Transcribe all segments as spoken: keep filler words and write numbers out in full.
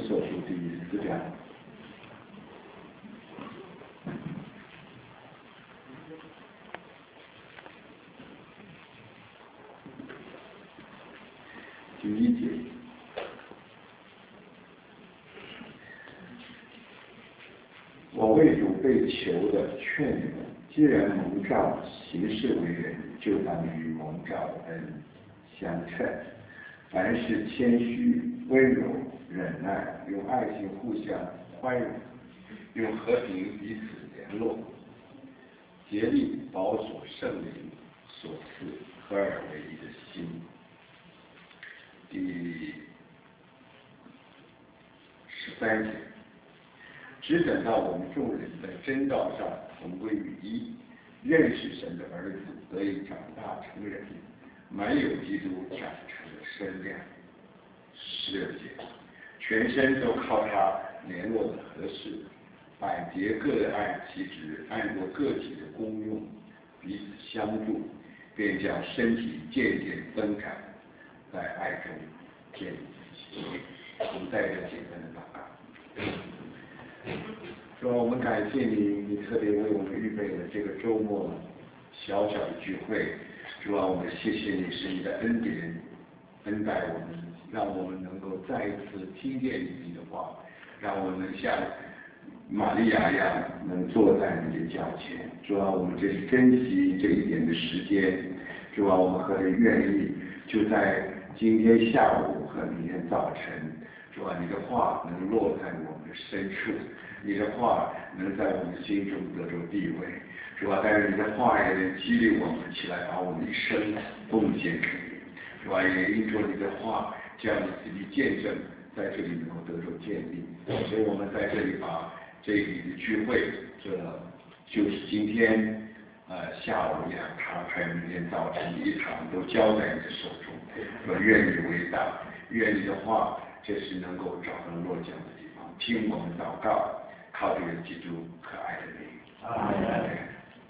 弗所书第四章。第一节，我为主被囚的劝你们，既然蒙召行事为人，就当与蒙召的恩相称。凡事谦虚、温柔、忍耐，用爱心互相宽容，用和平彼此联络，竭力保守圣灵所赐合而为一的心。第十三节，只等到我们众人在真道上同归于一，认识神的儿子，得以长大成人，满有基督长成的身量。十二节，全身都靠他联络的合适，百节各按其职，按照个体的功用，彼此相助，便将身体渐渐增长，在爱中建立自己。我们带着简单的祷告。主啊，我们感谢你，你特别为我们预备了这个周末小小的聚会。主啊，我们谢谢你，是你的恩典恩待我们，让我们能够再一次听见你的话，让我们能像玛利亚一样能坐在你的脚前。主啊，我们这是珍惜这一点的时间。主啊，我们何等愿意就在今天下午和明天早晨，主啊，你的话能落在我们的深处，你的话能在我们心中得着地位。主啊，但是你的话也能激励我们起来，把我们一生奉献给你。主啊，也因着你的话，将你自己见证在这里能够得着建立。所以我们在这里把这里的聚会，这就是今天呃下午两堂，还有明天早晨一堂，都交在你的手中。说愿你为大，愿你的话，这是能够找到落脚的地方。听我们祷告，靠这个基督可爱的名。阿门。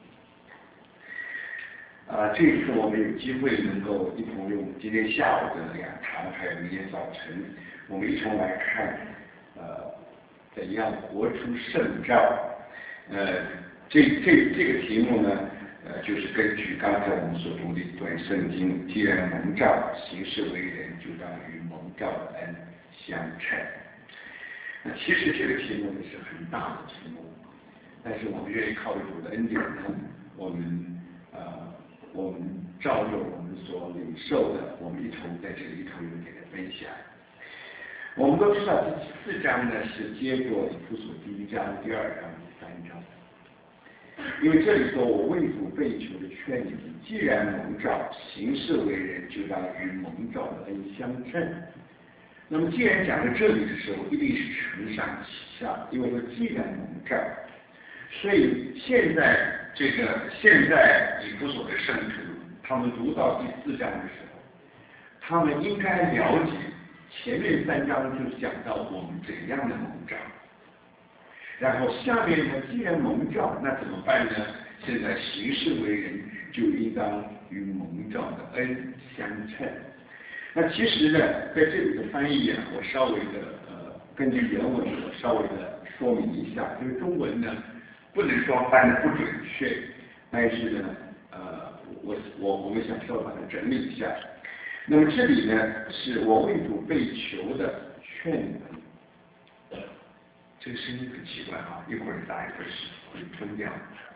啊，这一次我们有机会能够一同用今天下午的两堂，还有明天早晨，我们一同来看，呃，怎样活出圣召。呃，这这这个题目呢，呃，就是根据刚才我们所读的一段圣经，既然蒙召行事为人，就当与蒙召的恩相称。那其实这个题目呢是很大的题目，但是我们愿意靠着主的恩典呢，我们呃。我们照着我们所领受的，我们一同在这里一同有点的分享。我们都知道这四章呢是接着以弗所第一章、第二章、第三章，因为这里说我为主被囚的劝你们，既然蒙召行事为人，就当与蒙召的恩相称。那么既然讲到这里的时候，一定是承上启下，因为说既然蒙召，所以现在这个现在以弗所的圣徒，他们读到第四章的时候，他们应该了解前面三章就讲到我们怎样的蒙召，然后下面呢，既然蒙召，那怎么办呢？现在行事为人就应当与蒙召的恩相称。那其实呢，在这里的翻译啊，我稍微的呃根据原文我稍微的说明一下，因为中文呢。不能说翻的不准确，但是呢，呃，我我我们想稍微把它整理一下。那么这里呢，是我为主被囚的劝你们。这个声音很奇怪啊，一会儿打一会儿是会吞掉。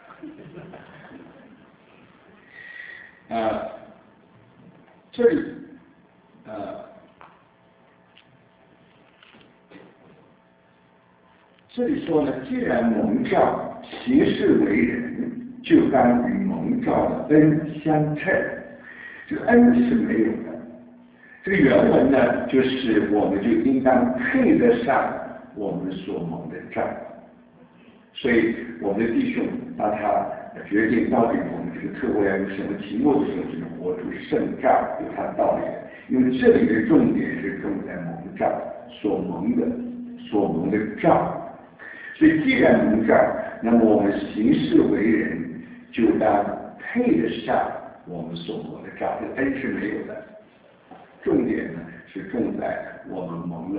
呃，这里呃。这里说呢，既然蒙召行事为人，就当与蒙召的恩相称。这个恩是没有的，这个原文呢，就是我们就应当配得上我们所蒙的召。所以我们的弟兄当他决定到底我们这个特会要用什么题目的时候，就是活出圣召，有它的道理的。因为这里的重点是重在蒙召所蒙的所蒙的召。所以既然蒙召，那么我们行事为人就当配得上我们所蒙的召。这恩是没有的，重点呢是重在我们蒙了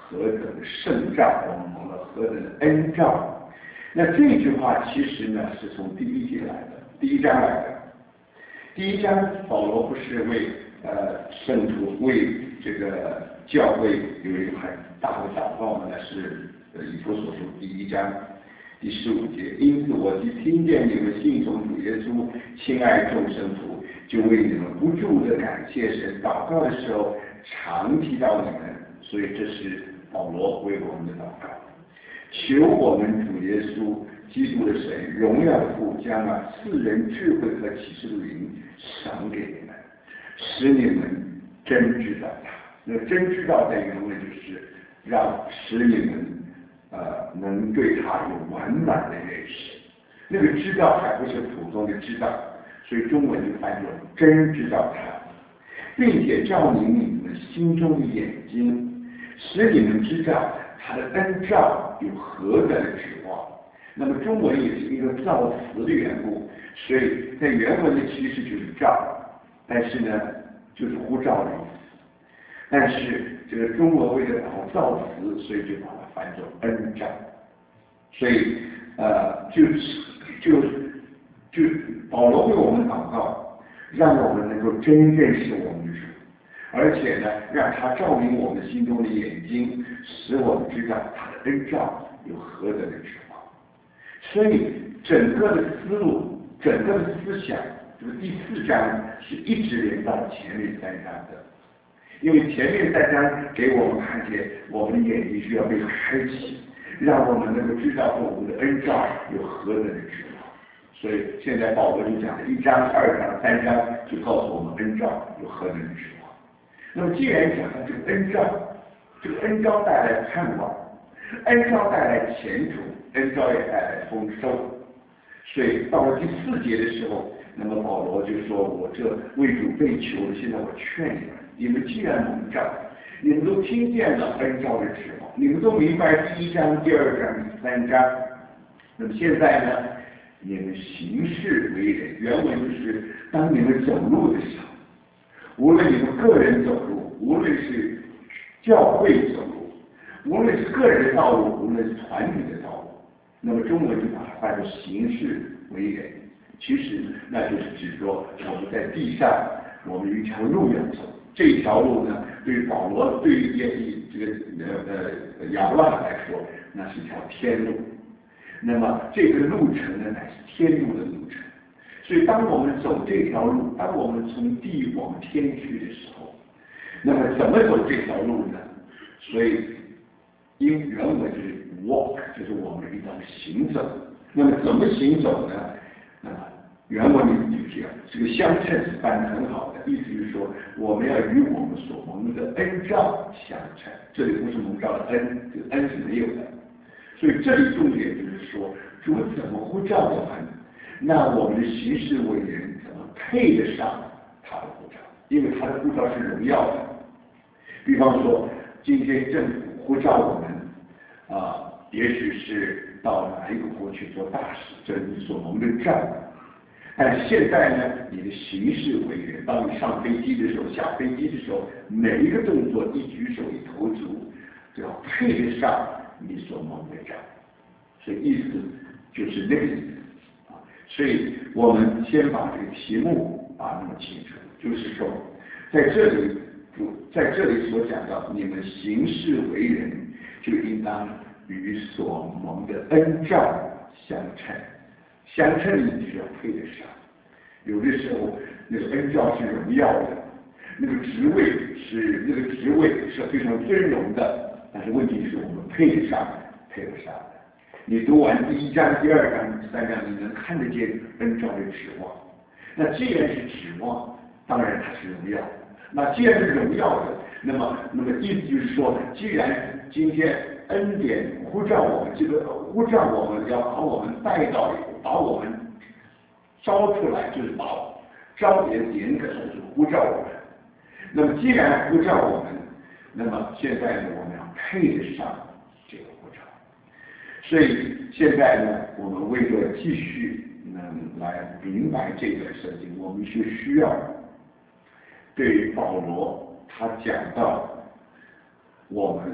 何等的圣召，我们蒙了何等的恩召。那这句话其实呢是从第一节来的，第一章来的。第一章保罗不是为呃圣徒为这个教会有一个很大的祷告吗？那是呃以弗所书第一章第十五节。因此我既听见你们信从主耶稣，亲爱众圣徒，就为你们不住的感谢神，祷告的时候常提到你们。所以这是保罗为我们的祷告，求我们主耶稣基督的神荣耀的父将那赐人智慧和启示的灵赏给你们，使你们真知道他。那真知道在原文就是让使你们呃能对他有完满的认识。那个知道还不是普通的知道，所以中文就翻作真知道他，并且照明你们心中的眼睛，使你们知道他的恩召有何等的指望。那么中文也是一个造词的缘故，所以在原文的其实就是召，但是呢就是呼召的意思。但是这个中文为了把它造词，所以就把它翻作恩召。所以呃就是就就保罗为我们祷告，让我们能够真认识我们的主，而且呢让他照明我们心中的眼睛，使我们知道他的恩召有何等的指望。所以整个的思路，整个的思想，这个第四章是一直连到前面三章的。因为前面三章给我们看见我们的眼睛需要被开启，让我们能够知道我们的恩召有何等的指望。所以现在保罗就讲了一章、二章、三章，就告诉我们恩召有何等的指望。那么既然讲到这个恩召，这个恩召带来盼望，恩召带来前途，恩召也带来丰收。所以到了第四节的时候，那么保罗就说：“我这为主被囚的，现在我劝你们，你们既然蒙召，你们都听见了恩召的指望，你们都明白第一章、第二章、第三章。那么现在呢，你们行事为人，原文就是当你们走路的时候，无论你们个人走路，无论是教会走路，无论是个人的道路，无论是团体的道路，那么中文就把它翻作行事为人。其实那就是指说我们在地上，我们有一条路要走。这条路呢，对于保罗，对于这个呃呃亚伯拉罕来说，那是一条天路。那么这个路程呢，乃是天路的路程。所以当我们走这条路，当我们从地往天去的时候，那么怎么走这条路呢？所以因原文就是 walk， 就是我们一道行走。那么怎么行走呢？那么原文里就这样，这个相称是翻得很好的，意思就是说我们要与我们所蒙的恩召相称。这里不是蒙召的恩，这个恩是没有的。所以这里重点就是说，主怎么呼召我们，那我们的行事为人怎么配得上他的呼召？因为他的呼召是荣耀的。比方说，今天政府呼召我们啊、呃，也许是到哪一个国去做大事，这是你所蒙的召。但是现在呢，你的行事为人，当你上飞机的时候、下飞机的时候，每一个动作、一举手、一投足，都要配得上你所蒙的召。所以意思就是那个意思啊。所以我们先把这个题目把它弄清楚，就是说，在这里，在这里所讲到，你们行事为人，就应当与所蒙的恩召相称。相称你只要配得上。有的时候那个恩召是荣耀的，那个职位是那个职位是非常尊荣的，但是问题是我们配得上配得上的。你读完第一章、第二章、第三章，你能看得见恩召的指望。那既然是指望，当然它是荣耀。那既然是荣耀的，那么那么意思就是说，既然今天恩典呼召我们，这个呼召我们要把我们带到，把我们招出来，就是把招点点可能是呼召我们。那么既然呼召我们，那么现在呢，我们要配得上这个呼召。所以现在呢，我们为了继续能来明白这个圣经，我们就需要对保罗他讲到我们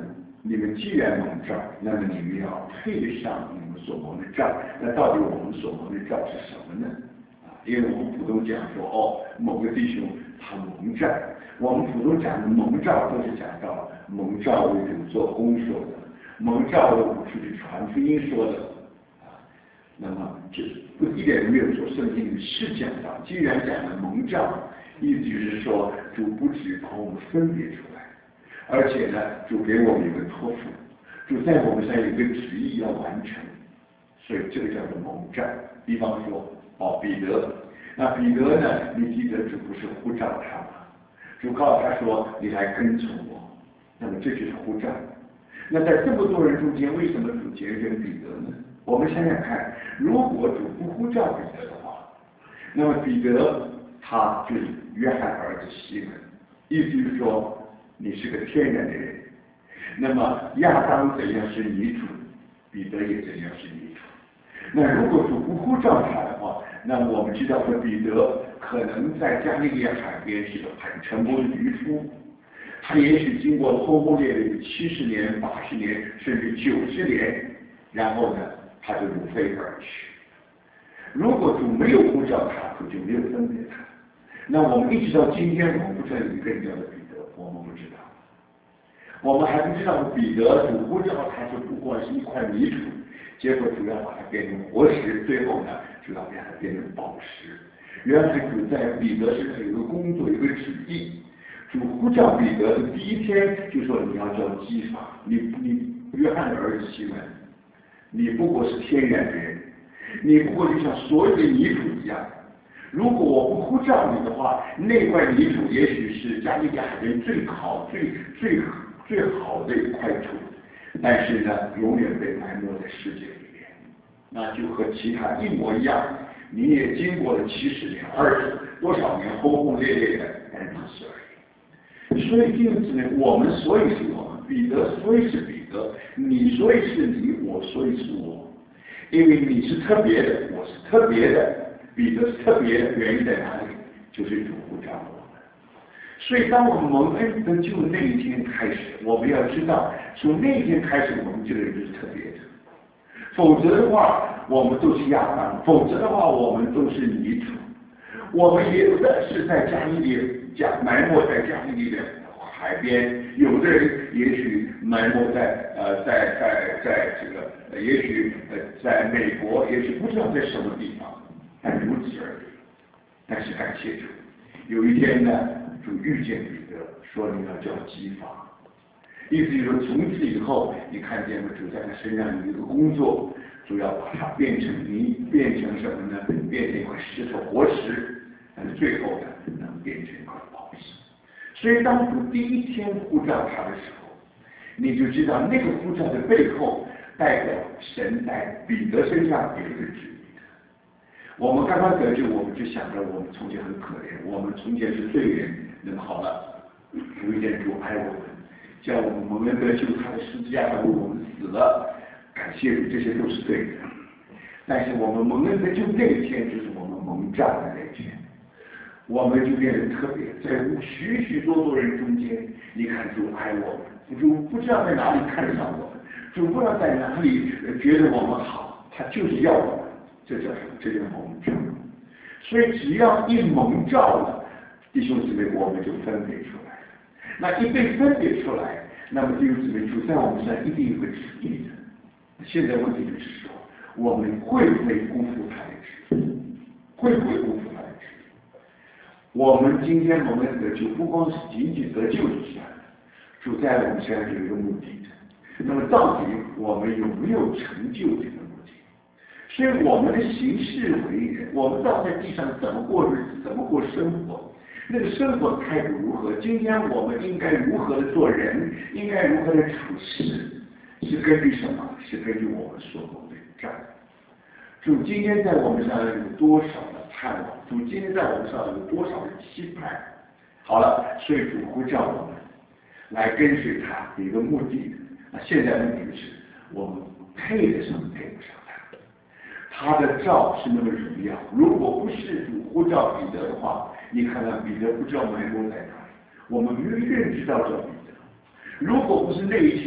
你们既然蒙召，那么你们要配得上你们所蒙的召。那到底我们所蒙的召是什么呢？啊，因为我们普通讲说，哦，某个弟兄他蒙召，我们普通讲的蒙召都是讲到蒙召为主做工说的，蒙召为主出去传福音说的，啊，那么就是不一点都没有说圣经里是讲到，既然讲了蒙召，意思就是说主不只把我们分别出来。而且呢，主给我们一个托付，主在我们上有一个旨意要完成，所以这个叫做蒙召。比方说，哦，彼得，那彼得呢，你记得主不是呼召他吗？主告诉他说：“你来跟从我。”那么这就是呼召。那在这么多人中间，为什么主拣选彼得呢？我们想想看，如果主不呼召彼得的话，那么彼得他就是约翰儿子西门，意思就是说。你是个天然的人，那么亚当怎样是泥土，彼得也怎样是泥土。那如果主不呼召他的话，那么我们知道说彼得可能在加利利亚海边是个很成功的渔夫，他也许经过轰轰烈烈的七十年、八十年，甚至九十年，然后呢，他就如飞而去。如果主没有呼召他，主就没有分别他。那我们一直到今天，我们不知道有一个人叫做彼得。我们不知道，我们还不知道彼得主呼召他就不过是一块泥土，结果主要把它变成活石，最后呢，主要把它变成宝石。原来主在彼得身上有一个工作，有一个旨意。主呼召彼得的第一天就说你要叫基法，你你约翰的儿子西门，你不过是天然的人，你不过就像所有的泥土一样。如果我不呼召你的话，那块泥土也许是加利利亚海边最好、最最最好的一块土，但是呢，永远被埋没在世界里面，那就和其他一模一样。你也经过了七十年、二十多少年轰轰烈烈的，但是而已。所以弟兄姊妹，我们所以是我们，彼得所以是彼得，你所以是你，我所以是我，因为你是特别的，我是特别的。彼得是特别的原因在哪里？就是主呼召我们。所以当我们蒙恩得救那一天开始，我们要知道，从那一天开始，我们这个人就是特别的。否则的话，我们都是亚当；否则的话，我们都是泥土。我们也有的是在加利利加埋没在加利利的海边，有的人也许埋没在呃在在在这个，呃、也许呃在美国，也许不知道在什么地方。但如此而已。但是感谢主，有一天呢，主遇见彼得，说你要叫基法，意思就是说从此以后，你看见了主在他身上有一个工作，主要把它变成泥，变成什么呢？变成一块石头活石，但是最后呢，能变成一块宝石。所以当主第一天呼召他的时候，你就知道那个呼召的背后，代表神在彼得身上有一个旨意。我们刚刚得救，我们就想着我们从前很可怜，我们从前是罪人。那么好了，有一天主爱我们，叫我们蒙恩得救，他的十字架上为我们死了，感谢主，这些都是对的。但是我们蒙恩得救那一天，就是我们蒙召的那一天，我们就变得特别，在许许多多人中间，你看主爱我们，主不知道在哪里看上我们，主不知道在哪里觉得我们好，他就是要我们。这叫什么？这叫蒙召。所以只要一蒙召了，弟兄姊妹，我们就分别出来了。那一被分别出来，那么弟兄姊妹，主在我们身上一定有个旨意的。现在问题就是说，我们会不会辜负他的旨意？会不会辜负他的旨意？我们今天蒙恩得救，不光是仅仅得救就算了，主在我们身上有一个目的的。那么到底我们有没有成就这个？所以我们的行事为人，我们到在地上怎么过日子，怎么过生活，那个生活态度如何？今天我们应该如何的做人，应该如何的处事，是根据什么？是根据我们所蒙的召。主今天在我们身上有多少的盼望？主今天在我们身上有多少的期盼？好了，所以主呼召我们来跟随他，有一个目的。那现在问题是我们配得上，配不上。他的召是那么荣耀，如果不是主呼召彼得的话，你看看彼得不知道埋没在哪里，我们没有人知道这彼得。如果不是那一天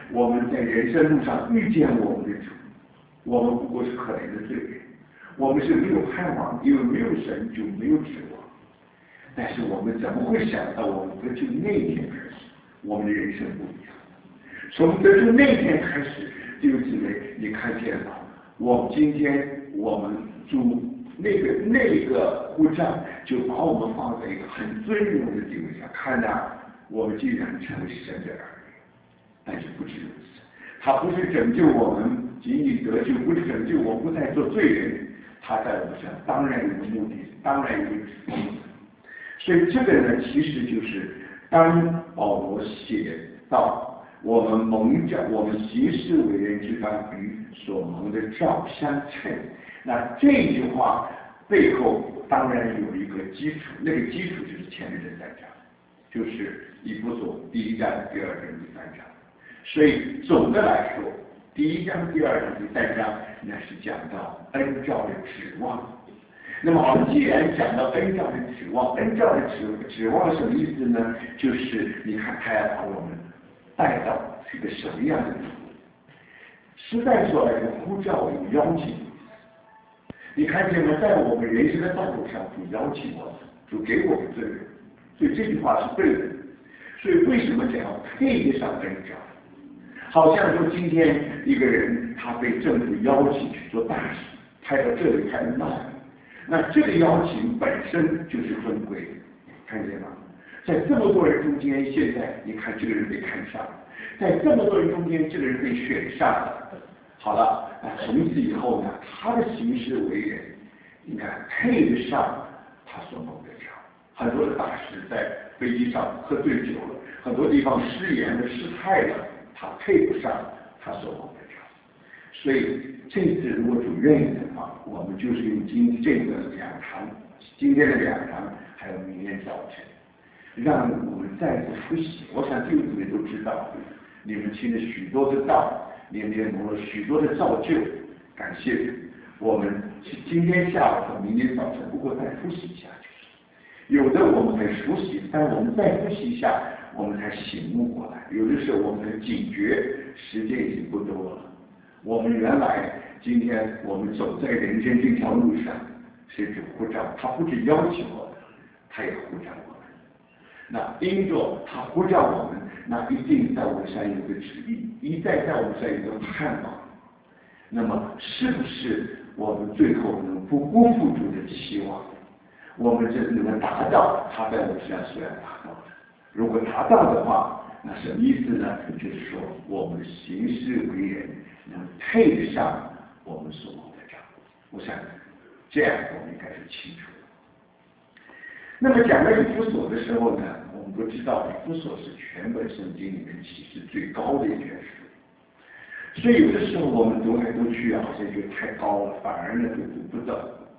我们在人生路上遇见我们的主，我们不过是可怜的罪人，我们是没有盼望，因为没有神就没有指望。但是我们怎么会想到我们得救那一天开始，我们的人生不一样？从得救那一天开始，弟兄姊妹，你看见了，我们今天我们主那个那个呼召，就把我们放在一个很尊荣的地位上，看呐，我们竟然成为神的儿女。但是不止如此，他不是拯救我们仅仅得救，不是拯救我不再做罪人，他在我们身上当然有个目的，当然有个指望。所以这个呢，其实就是当保罗写到我们蒙召，我们行事为人之当与所蒙的召相称。那这句话背后当然有一个基础，那个基础就是前面这三章，就是以弗所第一章、第二章、第三章。所以总的来说，第一章、第二章、第三章那是讲到恩召的指望。那么好，既然讲到恩召的指望，恩召的指指望什么意思呢？就是你看他要把我们带到是个什么样的地步？实在说来说，呼召有邀请。你看见吗？在我们人生的道路上，主邀请我们，主给我们这个，所以这句话是对的。所以为什么讲要配得上恩召？好像说今天一个人他被政府邀请去做大事，派到这里，派到那里。那这个邀请本身就是尊贵的，看见吗？在这么多人中间，现在你看这个人被看上了，在这么多人中间，这个人被选上了。好了，那从此以后呢，他的行事为人，你看配得上他所蒙的召。很多的大师在飞机上喝醉酒了，很多地方失言了、失态了，他配不上他所蒙的召。所以这次如果主愿意的话，我们就是用今这个两堂，今天的两堂，还有明天早晨，让我们再次复习。我想弟兄姊妹都知道，你们听了许多的道，你们也蒙了许多的造就，感谢主。我们今天下午和明天早晨，不过再复习一下就是。有的我们很熟悉，但我们再复习一下，我们才醒悟过来。有的时候我们的警觉时间已经不多了。我们原来今天我们走在人生这条路上，是主呼召，他不止邀请我们，他也呼召我们。那因着他呼召我们，那一定在我们身上有个旨意，一再在我们身上有个盼望。那么是不是我们最后能不辜负主的期望？我们这能达到他在我们身上所要达到的。如果达到的话，那什么意思呢？就是说我们行事为人能配得上我们所蒙的召。我想这样我们应该是清楚的。那么讲到以弗所的时候呢，我们都知道以弗所是全本圣经里面启示最高的一卷书，所以有的时候我们读来读去啊，好像觉得太高了，反而呢就读不到。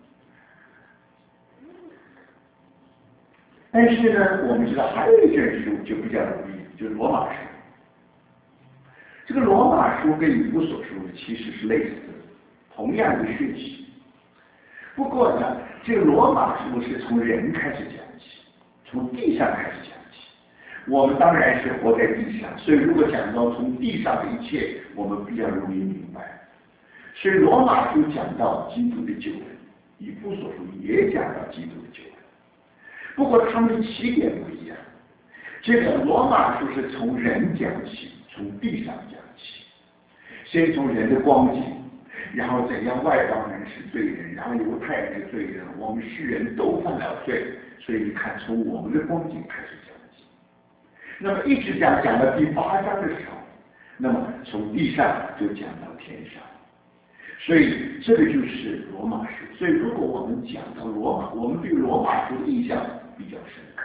但是呢，我们知道还有一卷书就比较容易，就是罗马书。这个罗马书跟以弗所书其实是类似的，同样的讯息。不过呢，这个罗马书是从人开始讲起，从地上开始讲起。我们当然是活在地上，所以如果讲到从地上的一切，我们比较容易明白。所以罗马书讲到基督的救恩，以弗所书也讲到基督的救恩。不过他们的起点不一样，这个罗马书是从人讲起，从地上讲起，先从人的光景，然后怎样外邦人是罪人，然后犹太人是罪人，我们世人都犯了罪，所以你看从我们的光景开始讲起。那么一直讲讲到第八章的时候，那么从地上就讲到天上。所以这个就是罗马书。所以如果我们讲到罗马，我们对罗马书的印象比较深刻。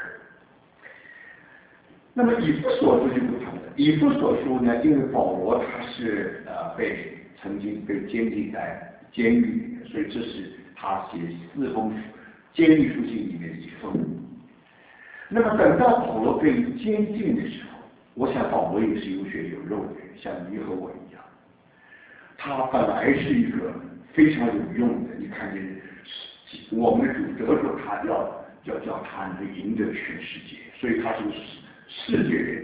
那么以弗所书就不同了。以弗所书呢，因为保罗他是呃被曾经被监禁在监狱里面，所以这是他写四封监狱书信里面的一封。那么等到保罗被监禁的时候，我想保罗也是有血有肉的人，像你和我一样。他本来是一个非常有用的，你看见我们的主得着他要要叫他能赢得全世界，所以他是世界人，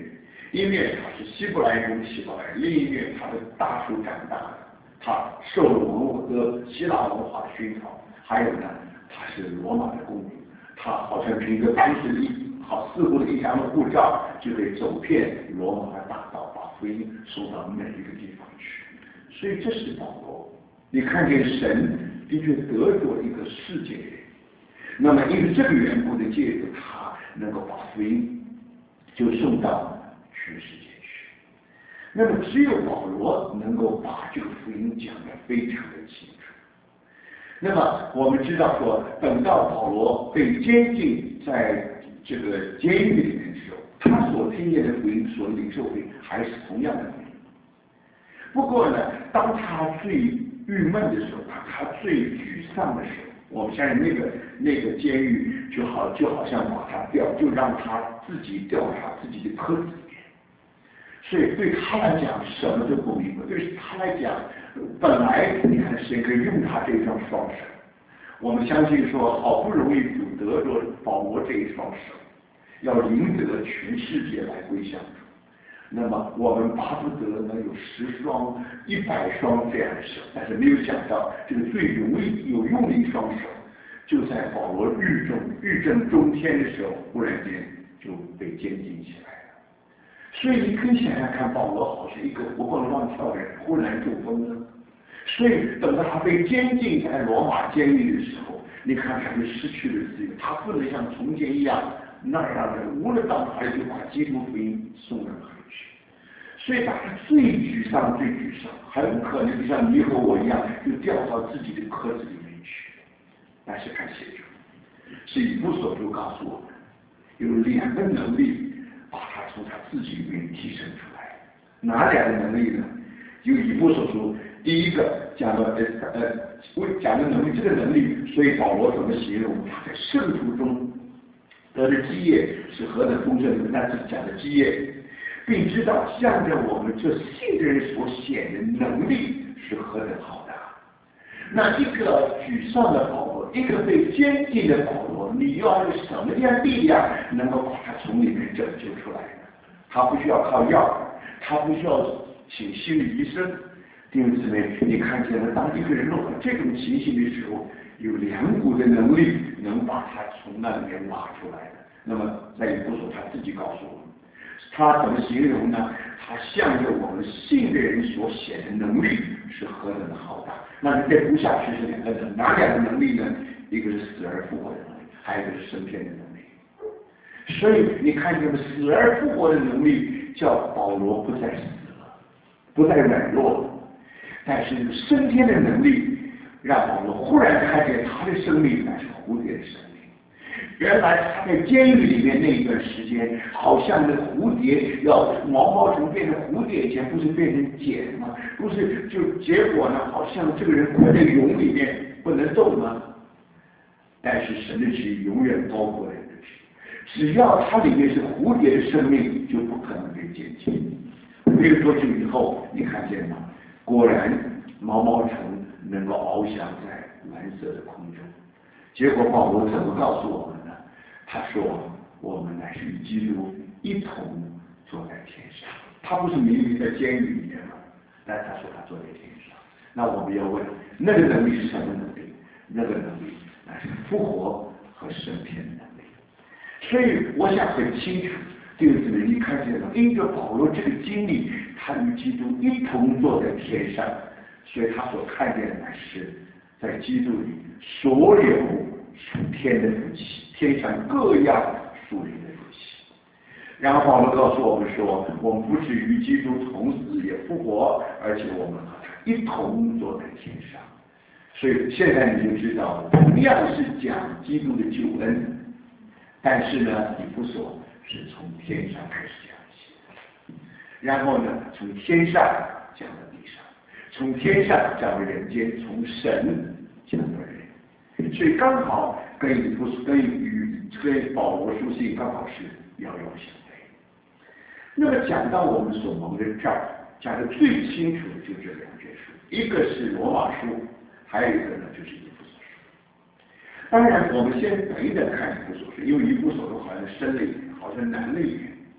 一面他是希伯来中希伯来，另一面他的大树长大的，他受了文和希腊文化的熏陶，还有呢，他是罗马的公民，他好像凭着当时一好似乎的一张护照，就可以走遍罗马的大道，把福音送到每一个地方去。所以这是保罗，你看见神的确得着一个世界人，那么因为这个缘故的借着他能够把福音就送到全世界去。那么只有保罗能够把这个福音讲得非常的清楚。那么我们知道说，等到保罗被监禁在这个监狱里面的时候，他所听见的福音，所领受福音还是同样的福音。不过呢，当他最郁闷的时候，当他最沮丧的时候，我们相信那个那个监狱就好就好像把他掉，就让他自己掉他自己的壳子里面。所以对他来讲什么都不明白，对他来讲，本来你看谁可以用他这双双手？我们相信说，好不容易主得着保罗这一双手，要赢得全世界来归向主。那么我们巴不得能有十双、一百双这样的手，但是没有想到这个最容易有用的一双手，就在保罗狱中狱政中天的时候，忽然间就被监禁起来了。所以你可以想想看，保罗好像一个活蹦乱跳的人，忽然中风了。所以等到他被监禁在罗马监狱的时候，你看他就失去了自由，他不能像从前一样那样的无论到哪里就把基督福音送到哪里去。所以当他最沮丧、最沮丧，很可能就像你和我一样，就掉到自己的壳子里面去。但是感谢主，是以弗所书告诉我们，有两个能力把他从他自己里面提升出来。哪两个能力呢？有以弗所书第一个讲的呃呃，我讲的能力，这个能力，所以保罗怎么形容他在圣徒中得的基业是何等丰盛的？那是讲的基业，并知道向着我们这信的人所显的能力是何等好的。那一个沮丧的保罗，一个被监禁的保罗，你要用什么样的力量能够把他从里面拯救出来呢？他不需要靠药，他不需要请心理医生。弟兄姊妹，你看见了，当一个人落到这种情形的时候，有两股的能力能把他从那里面拉出来的。那么在以弗所他自己告诉我们，他怎么形容呢？他向着我们信的人所显的能力是何等的浩大。那你再读下去是两个能，哪两个能力呢？一个是死而复活的能力，还有一个是升天的能力。所以你看见了死而复活的能力，叫保罗不再死了，不再软弱了。但是升天的能力，让保罗忽然看见他的生命乃是蝴蝶的生命。原来他在监狱里面那一段时间，好像那蝴蝶要毛毛虫变成蝴蝶以前，不是变成茧吗？不是就结果呢？好像这个人困在蛹里面不能动吗？但是神的旨意永远高过人的旨意，只要它里面是蝴蝶的生命，就不可能被剪辑。没有多久以后，你看见吗？果然，毛毛虫能够翱翔在蓝色的空中。结果保罗怎么告诉我们呢？他说：“我们乃是与基督一同坐在天上。”他不是明明在监狱里面吗？但他说他坐在天上。那我们要问，那个能力是什么能力？那个能力乃是复活和升天的能力。所以我想很清楚，弟兄姊妹，你看见了，因着保罗这个经历，他与基督一同坐在天上，所以他所看见的乃是在基督里所有属天的福气，天上各样属灵的福气。然后保罗告诉我们说，我们不止与基督同死也复活，而且我们和他一同坐在天上。所以现在你就知道，同样是讲基督的救恩，但是呢，以弗所是从天上开始讲起，然后呢，从天上讲到地上，从天上讲到人间，从神讲到人，所以刚好跟以弗所跟与跟保罗书信刚好是遥遥相对。那么讲到我们所蒙的召，讲的最清楚的就这两卷书，一个是罗马书，还有一个呢就是以弗所书。当然，我们先等一等看以弗所书，因为以弗所书好像深了一点，好像难了一点。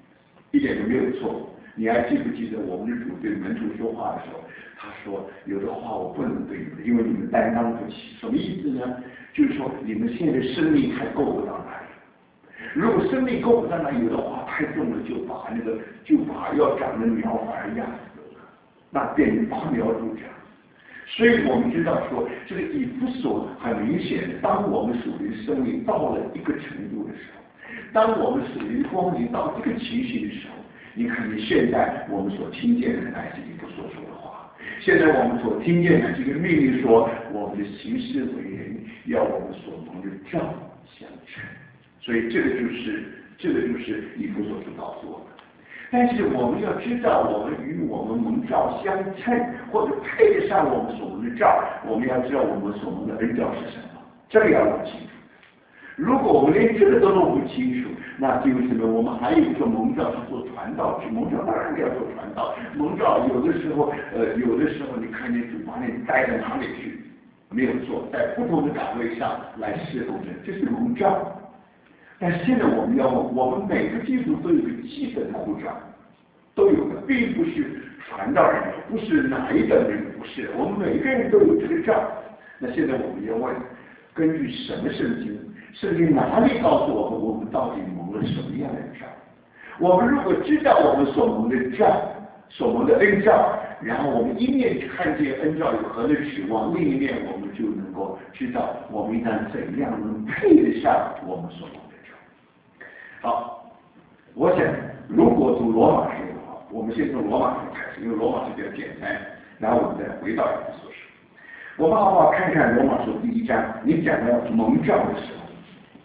一点都没有错。你还记不记得我们的主对门徒说话的时候，他说有的话我不能对你们，因为你们担当不起。什么意思呢？就是说你们现在生命还够不到那里。如果生命够不到那里，有的话太重了，就把那个就把要长的苗反而压死了，那变成拔苗助长。所以我们知道说，这个以弗所很明显的，当我们属灵生命到了一个程度的时候，当我们属灵光景到这个情形的时候，你看你现在我们所听见的乃是以弗所说的话，现在我们所听见的这个命令说，我们的行事为人要我们所蒙的照相称。所以这个就是这个就是以弗所书告诉我们。但是我们要知道，我们与我们蒙召相称，或者配得上我们所蒙的召，我们要知道我们所蒙的恩召是什么，这个要弄清楚。如果我们连这个都弄不清楚，那就是什么？我们还有一个蒙召是做传道去，蒙召当然要做传道，蒙召有的时候，呃，有的时候你看见主把你带到哪里去，没有错，在不同的岗位上来侍奉着，这是蒙召。但是现在我们要问，我们每个基督徒都有个基本的护照，都有的，并不是传道人，不是哪一等人，不是，我们每个人都有这个照。那现在我们要问，根据什么圣经？圣经哪里告诉我们，我们到底蒙了什么样的照？我们如果知道我们所蒙的照，所蒙的恩照，然后我们一面看见恩照有何的指望，另一面我们就能够知道我们应当怎样能配得上我们所蒙的。好，我想如果读罗马书的话，我们先从罗马书开始，因为罗马书比较简单，然后我们再回到以弗所书。我们好不好看看罗马书第一章？你讲到蒙召的时候，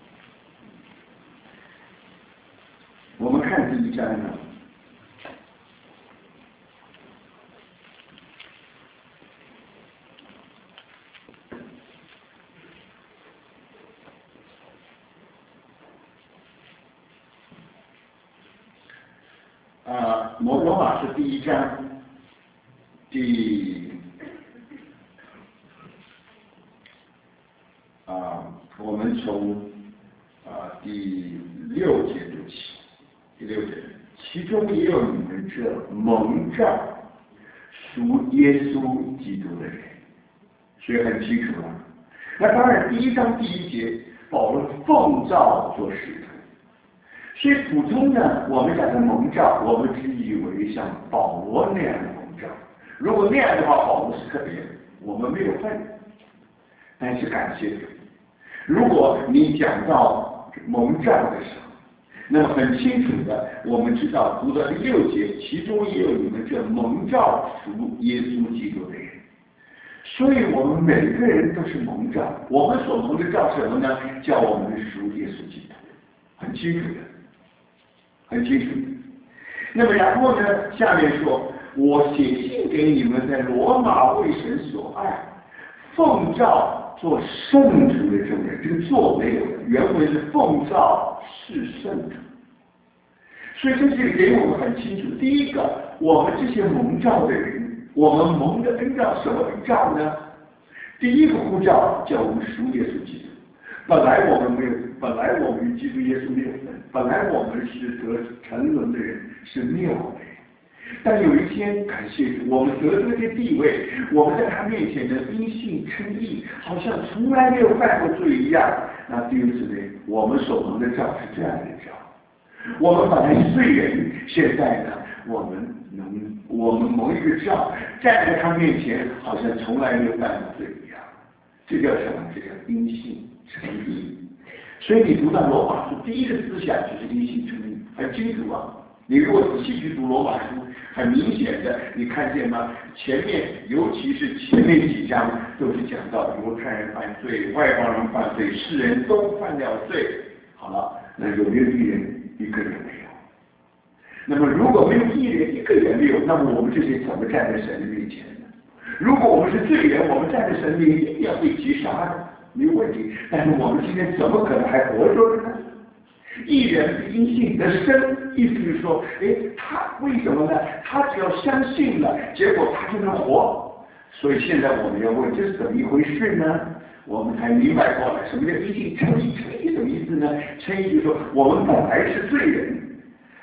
我们看第一章呢，啊，罗罗马是第一章，第啊，我们从啊第六节读起，第六节，其中也有你们这蒙召属耶稣基督的人，所以很清楚了。那当然，第一章第一节，保罗奉召做使徒。所以普通呢，我们讲的蒙召，我们只以为像保罗那样的蒙召。如果那样的话，保罗是特别的，我们没有份。但是感谢主，如果你讲到蒙召的时候，那么很清楚的，我们知道读到第六节，其中也有你们这蒙召属耶稣基督的人。所以我们每个人都是蒙召，我们所蒙的召什么呢？叫我们属耶稣基督，很清楚的。很清楚。那么然后呢？下面说，我写信给你们，在罗马为神所爱，奉召做圣徒的证人。这个做没有的，原文是奉召是圣徒。所以这是给我们很清楚。第一个，我们这些蒙召的人，我们蒙的恩召什么恩召呢？第一个呼召叫我们属耶稣基督。本来我们没有，本来我们与基督耶稣没有分，本来我们是得沉沦的人，是灭亡的人。但有一天，感谢主，我们得了这些地位，我们在他面前的因信称义，好像从来没有犯过罪一样。那弟兄姊妹，我们所蒙的召是这样的召。我们本来是罪人，现在呢，我们能，我们蒙一个召，站在他面前，好像从来没有犯过罪一样。这叫什么？这叫因信称义。所以你读到罗马书，第一个思想就是因信称义，很清楚啊。你如果仔细去读罗马书，很明显的，你看见吗？前面尤其是前面几章都是讲到犹太人犯罪、外邦人犯罪，世人都犯了罪。好了，那有没有义人？一个人没有。那么如果没有义人，一个人没有，那么我们这些怎么站在神的面前呢？如果我们是罪人，我们站在神面前一定要被击杀的，没有问题。但是我们今天怎么可能还活着呢？义人因信得生，意思是说，哎，他为什么呢？他只要相信了，结果他就能活。所以现在我们要问，这是怎么一回事呢？我们才明白过来，什么叫因信称义？称义什么意思呢？称义就是说，我们本来是罪人，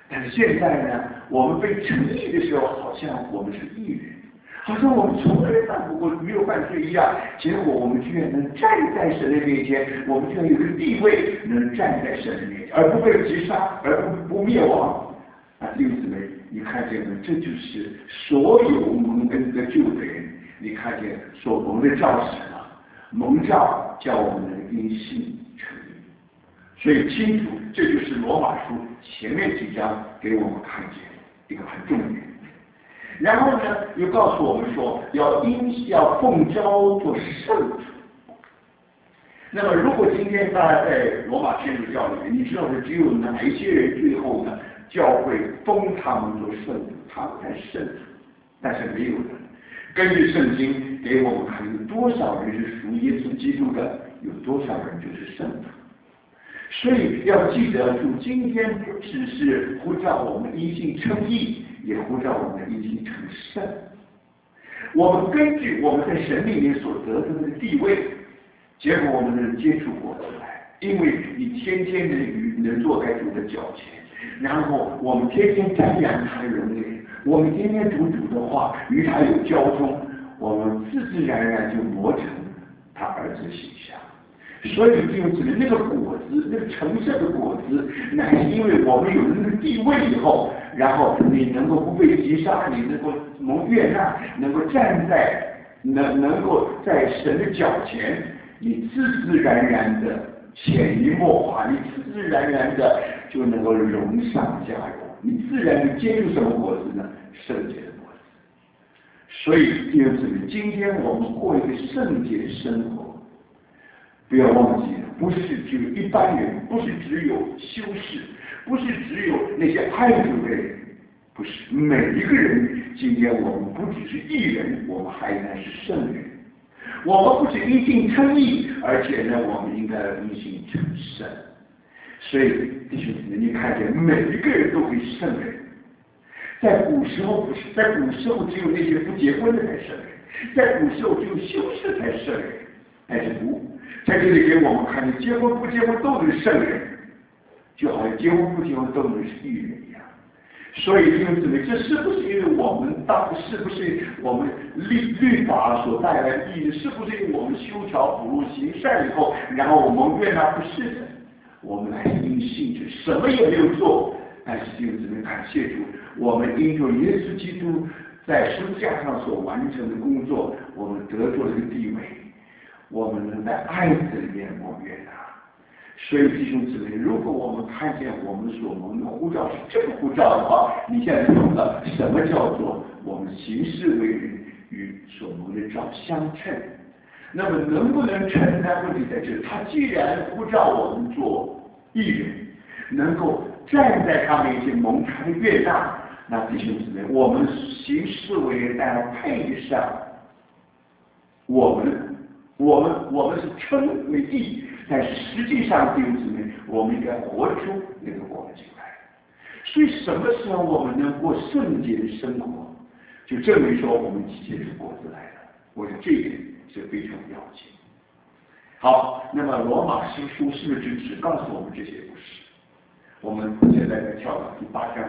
但是现在呢，我们被称义的时候，好像我们是义人，好像我们从来犯不过没有犯罪一样。结果我们居然能站在神的面前，我们居然有个地位，能站在神的面前，而不被击杀，而不不灭亡。啊，弟兄姊妹，你看见吗？这就是所有蒙恩的救的人，你看见所蒙的召是什么？蒙召叫我们能因信称义。所以清楚，这就是罗马书前面几章给我们看见一个很重点。然后呢，又告诉我们说，要因要奉召做圣徒。那么，如果今天大家在罗马天主教里面，你知道是只有哪一些人最后呢，教会封他们做圣徒，他们才是圣徒，但是没有人。根据圣经给我们看，有多少人是属耶稣基督的，有多少人就是圣徒。所以要记得主今天不只是呼召我们因信称义，也呼召我们因信成圣。我们根据我们在神里面所得的那个地位，结果我们能结出果子来，因为你天天能与能坐在主的脚前，然后我们天天瞻仰他的容颜，我们天天读主的话，与他有交通，我们自自然然就磨成他儿子的形象。所以弟兄姊妹，那个果子，那个成圣的果子，乃是因为我们有了那个地位以后，然后你能够不被击杀，你能够蒙悦纳，能够站在能能够在神的脚前，你自自然然的潜移默化，你自自然然的就能够荣上加荣，你自然的结出什么果子呢？圣洁的果子。所以弟兄姊妹，今天我们过一个圣洁的生活。不要忘记了，不是只有一般人，不是只有修士，不是只有那些爱主的人，不是每一个人。今天我们不只是义人，我们还应该是圣人。我们不只因信称义，而且呢，我们应该因信成圣。所以弟兄姊妹，你看见每一个人都会是圣人。在古时候不是，在古时候只有那些不结婚的才是圣人，在古时候只有修士才是圣人，但是不。在这里给我们看见，结婚不结婚都能是圣人，就好像结婚不结婚都能是义人一样。所以弟兄姊妹，这是不是因为我们当，是不是我们律律法所带来的意义？是不是因为我们修条补路行善以后，然后我们悦纳？不是的，我们乃是因信主，什么也没有做，但是弟兄姊妹，感谢主，我们因着耶稣基督在十字架上所完成的工作，我们得着了一个地位。我们能在爱子里面蒙悦纳。所以弟兄姊妹，如果我们看见我们所蒙的呼召是这个呼召的话，你现在懂了什么叫做我们行事为人与所蒙的召相称。那么能不能称呢？问题在这里，他既然呼召我们做义人，能够站在他面前蒙他的悦纳，那弟兄姊妹，我们行事为人当然配得上我们。我们我们是称为义，但是实际上弟兄姊妹，我们应该活出那个果子来。所以什么时候我们能过圣洁的生活，就证明说我们结出果子来了。我想这一点是非常要紧。好，那么罗马书书是不是就只告诉我们这些故事？我们现在再跳到第八章，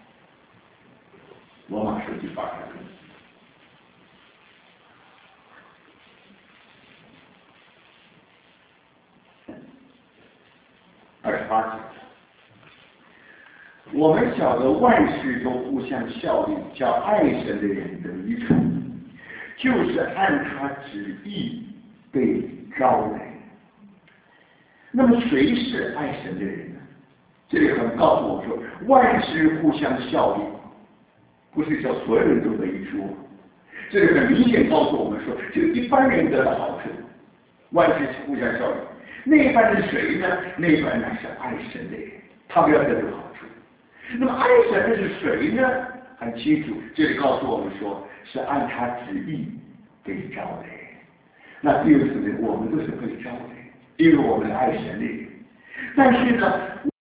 罗马书第八章。二十八节，我们晓得万事都互相效力，叫爱神的人得益处，就是按他旨意被招来。那么谁是爱神的人呢？这里很告诉我说，万事互相效力，不是叫所有人都得益处。这里很明显告诉我们说，只有一般人得到好处，万事互相效力。那一半是谁呢？那一半乃是爱神的人，他们要得到好处。那么爱神的是谁呢？很清楚，这里告诉我们说，是按他旨意被招的人。那第二次呢，我们都是被招的人，因为我们爱神的人。但是呢，